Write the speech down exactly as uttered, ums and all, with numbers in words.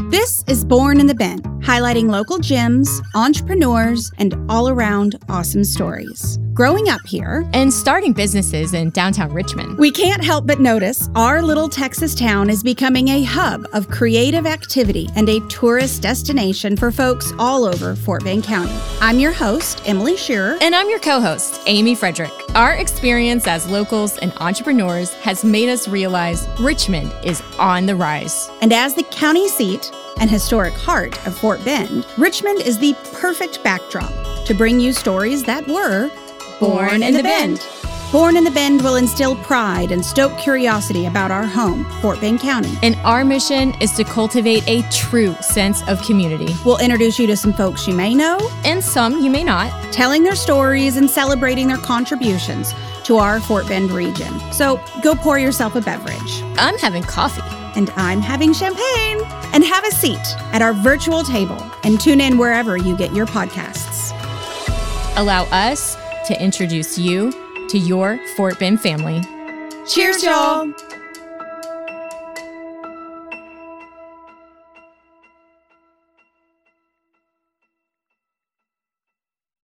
This is Born in the Bend, highlighting local gems, entrepreneurs, and all-around awesome stories. Growing up here and starting businesses in downtown Richmond, we can't help but notice our little Texas town is becoming a hub of creative activity and a tourist destination for folks all over Fort Bend County. I'm your host, Emily Shearer. And I'm your co-host, Amy Frederick. Our experience as locals and entrepreneurs has made us realize Richmond is on the rise. And as the county seat and historic heart of Fort Bend, Richmond is the perfect backdrop to bring you stories that were Born in the Bend. Born in the Bend will instill pride and stoke curiosity about our home, Fort Bend County. And our mission is to cultivate a true sense of community. We'll introduce you to some folks you may know, and some you may not, telling their stories and celebrating their contributions to our Fort Bend region. So go pour yourself a beverage. I'm having coffee. And I'm having champagne. And have a seat at our virtual table and tune in wherever you get your podcasts. Allow us to introduce you to your Fort Bend family. Cheers, y'all!